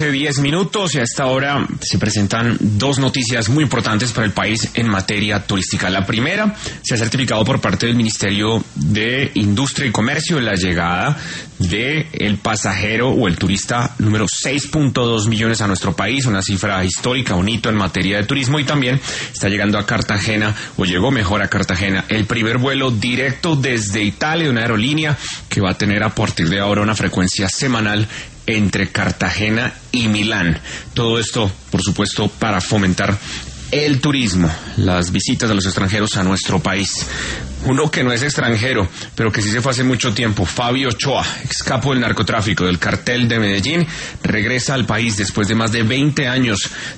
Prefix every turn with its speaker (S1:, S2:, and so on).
S1: 10 minutos y a esta hora se presentan dos noticias muy importantes para el país en materia turística. La primera, se ha certificado por parte del Ministerio de Industria y Comercio la llegada de el pasajero o el turista número 6.2 millones a nuestro país, una cifra histórica, un hito en materia de turismo, y también está llegando a Cartagena, o llegó mejor a Cartagena, el primer vuelo directo desde Italia, una aerolínea que va a tener a partir de ahora una frecuencia semanal entre Cartagena y Milán. Todo esto, por supuesto, para fomentar el turismo, las visitas de los extranjeros a nuestro país. Uno que no es extranjero, pero que sí se fue hace mucho tiempo, Fabio Ochoa, ex capo del narcotráfico del cartel de Medellín, regresa al país después de más de 20 años